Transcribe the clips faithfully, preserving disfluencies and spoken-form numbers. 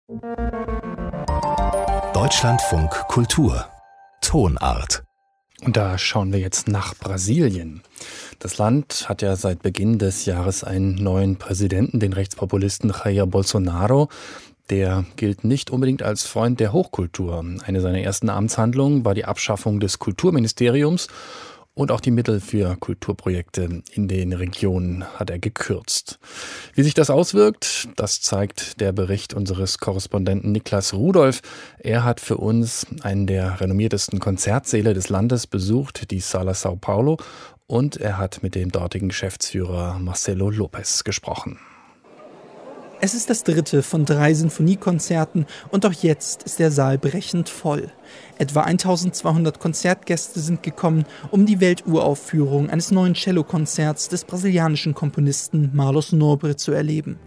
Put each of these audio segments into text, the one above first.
Deutschlandfunk Kultur Tonart. Und da schauen wir jetzt nach Brasilien. Das Land hat ja seit Beginn des Jahres einen neuen Präsidenten, den Rechtspopulisten Jair Bolsonaro. Der gilt nicht unbedingt als Freund der Hochkultur. Eine seiner ersten Amtshandlungen war die Abschaffung des Kulturministeriums und auch die Mittel für Kulturprojekte in den Regionen hat er gekürzt. Wie sich das auswirkt, das zeigt der Bericht unseres Korrespondenten Niklas Rudolph. Er hat für uns einen der renommiertesten Konzertsäle des Landes besucht, die Sala São Paulo, und er hat mit dem dortigen Geschäftsführer Marcelo Lopes gesprochen. Es ist das dritte von drei Sinfoniekonzerten und auch jetzt ist der Saal brechend voll. Etwa eintausendzweihundert Konzertgäste sind gekommen, um die Welturaufführung eines neuen Cellokonzerts des brasilianischen Komponisten Marlos Nobre zu erleben.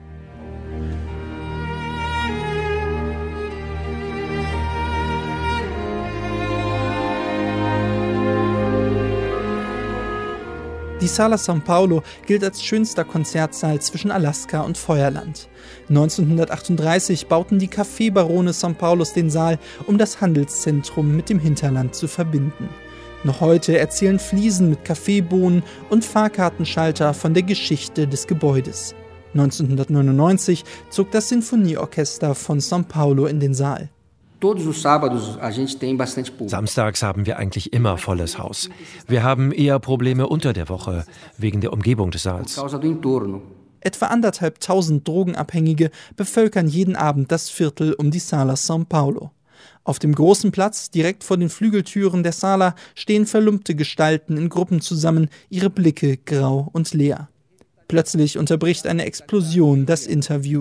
Die Sala São Paulo gilt als schönster Konzertsaal zwischen Alaska und Feuerland. neunzehnhundertachtunddreißig bauten die Kaffeebarone São Paulos den Saal, um das Handelszentrum mit dem Hinterland zu verbinden. Noch heute erzählen Fliesen mit Kaffeebohnen und Fahrkartenschalter von der Geschichte des Gebäudes. neunzehnhundertneunundneunzig zog das Sinfonieorchester von São Paulo in den Saal. Samstags haben wir eigentlich immer volles Haus. Wir haben eher Probleme unter der Woche, wegen der Umgebung des Saals. Etwa anderthalb tausend Drogenabhängige bevölkern jeden Abend das Viertel um die Sala São Paulo. Auf dem großen Platz, direkt vor den Flügeltüren der Sala, stehen verlumpte Gestalten in Gruppen zusammen, ihre Blicke grau und leer. Plötzlich unterbricht eine Explosion das Interview.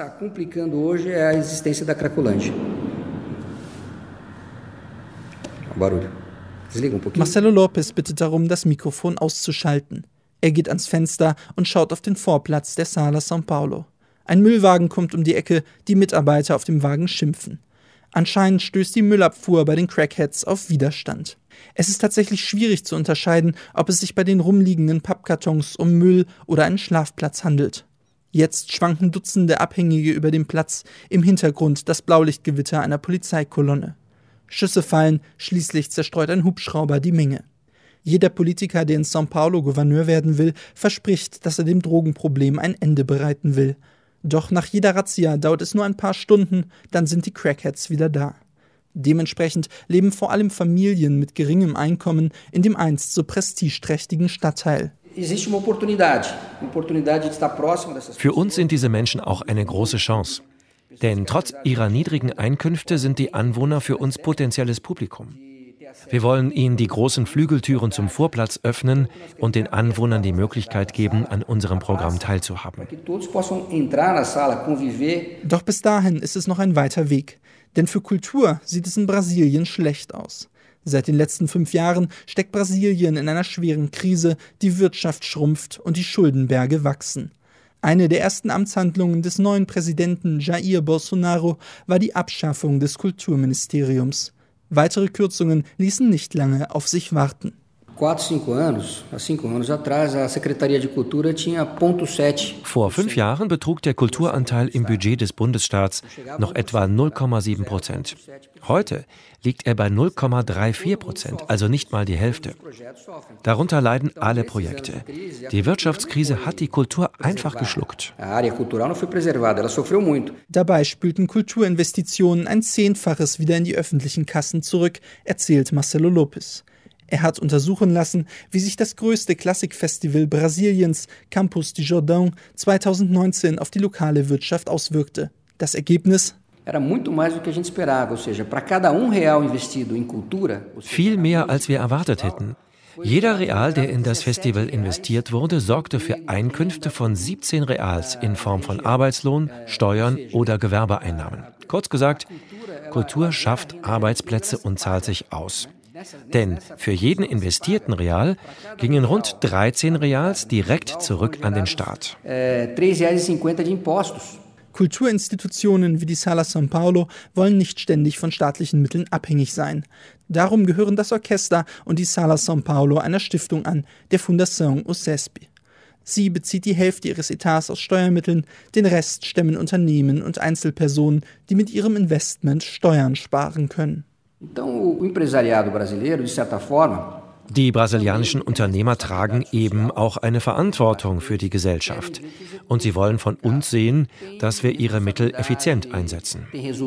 Marcelo Lopes bittet darum, das Mikrofon auszuschalten. Er geht ans Fenster und schaut auf den Vorplatz der Sala São Paulo. Ein Müllwagen kommt um die Ecke, die Mitarbeiter auf dem Wagen schimpfen. Anscheinend stößt die Müllabfuhr bei den Crackheads auf Widerstand. Es ist tatsächlich schwierig zu unterscheiden, ob es sich bei den rumliegenden Pappkartons um Müll oder einen Schlafplatz handelt. Jetzt schwanken Dutzende Abhängige über den Platz, im Hintergrund das Blaulichtgewitter einer Polizeikolonne. Schüsse fallen, schließlich zerstreut ein Hubschrauber die Menge. Jeder Politiker, der in São Paulo Gouverneur werden will, verspricht, dass er dem Drogenproblem ein Ende bereiten will. Doch nach jeder Razzia dauert es nur ein paar Stunden, dann sind die Crackheads wieder da. Dementsprechend leben vor allem Familien mit geringem Einkommen in dem einst so prestigeträchtigen Stadtteil. Für uns sind diese Menschen auch eine große Chance. Denn trotz ihrer niedrigen Einkünfte sind die Anwohner für uns potenzielles Publikum. Wir wollen ihnen die großen Flügeltüren zum Vorplatz öffnen und den Anwohnern die Möglichkeit geben, an unserem Programm teilzuhaben. Doch bis dahin ist es noch ein weiter Weg. Denn für Kultur sieht es in Brasilien schlecht aus. Seit den letzten fünf Jahren steckt Brasilien in einer schweren Krise, die Wirtschaft schrumpft und die Schuldenberge wachsen. Eine der ersten Amtshandlungen des neuen Präsidenten Jair Bolsonaro war die Abschaffung des Kulturministeriums. Weitere Kürzungen ließen nicht lange auf sich warten. Vor fünf Jahren betrug der Kulturanteil im Budget des Bundesstaats noch etwa null Komma sieben Prozent. Heute liegt er bei null Komma vierunddreißig Prozent, also nicht mal die Hälfte. Darunter leiden alle Projekte. Die Wirtschaftskrise hat die Kultur einfach geschluckt. Dabei spülten Kulturinvestitionen ein Zehnfaches wieder in die öffentlichen Kassen zurück, erzählt Marcelo Lopes. Er hat untersuchen lassen, wie sich das größte Klassikfestival Brasiliens, Campus de Jordão, zweitausendneunzehn auf die lokale Wirtschaft auswirkte. Das Ergebnis? Viel mehr, als wir erwartet hätten. Jeder Real, der in das Festival investiert wurde, sorgte für Einkünfte von siebzehn Reals in Form von Arbeitslohn, Steuern oder Gewerbeeinnahmen. Kurz gesagt, Kultur schafft Arbeitsplätze und zahlt sich aus. Denn für jeden investierten Real gingen rund dreizehn Reals direkt zurück an den Staat. Kulturinstitutionen wie die Sala São Paulo wollen nicht ständig von staatlichen Mitteln abhängig sein. Darum gehören das Orchester und die Sala São Paulo einer Stiftung an, der Fundação UCESP. Sie bezieht die Hälfte ihres Etats aus Steuermitteln, den Rest stemmen Unternehmen und Einzelpersonen, die mit ihrem Investment Steuern sparen können. Die brasilianischen Unternehmer tragen eben auch eine Verantwortung für die Gesellschaft. Und sie wollen von uns sehen, dass wir ihre Mittel effizient einsetzen,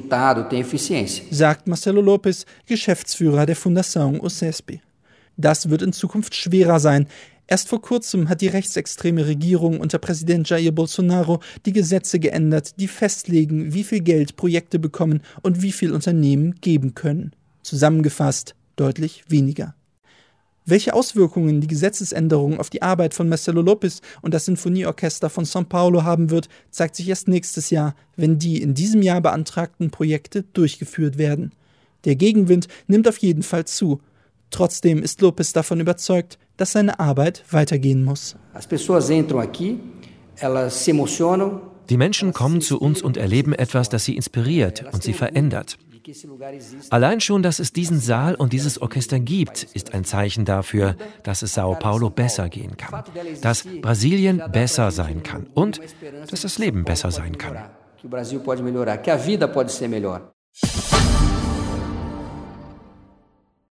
sagt Marcelo Lopes, Geschäftsführer der Fundação OCESP. Das wird in Zukunft schwerer sein. Erst vor kurzem hat die rechtsextreme Regierung unter Präsident Jair Bolsonaro die Gesetze geändert, die festlegen, wie viel Geld Projekte bekommen und wie viel Unternehmen geben können. Zusammengefasst deutlich weniger. Welche Auswirkungen die Gesetzesänderung auf die Arbeit von Marcelo Lopes und das Sinfonieorchester von São Paulo haben wird, zeigt sich erst nächstes Jahr, wenn die in diesem Jahr beantragten Projekte durchgeführt werden. Der Gegenwind nimmt auf jeden Fall zu. Trotzdem ist Lopes davon überzeugt, dass seine Arbeit weitergehen muss. Die Menschen kommen zu uns und erleben etwas, das sie inspiriert und sie verändert. Allein schon, dass es diesen Saal und dieses Orchester gibt, ist ein Zeichen dafür, dass es São Paulo besser gehen kann, dass Brasilien besser sein kann und dass das Leben besser sein kann.